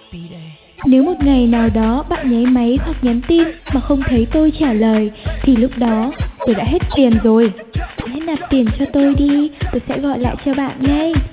Nếu một ngày nào đó bạn nháy máy hoặc nhắn tin mà không thấy tôi trả lời, thì lúc đó tôi đã hết tiền rồi. Bạn hãy nạp tiền cho tôi đi, tôi sẽ gọi lại cho bạn ngay.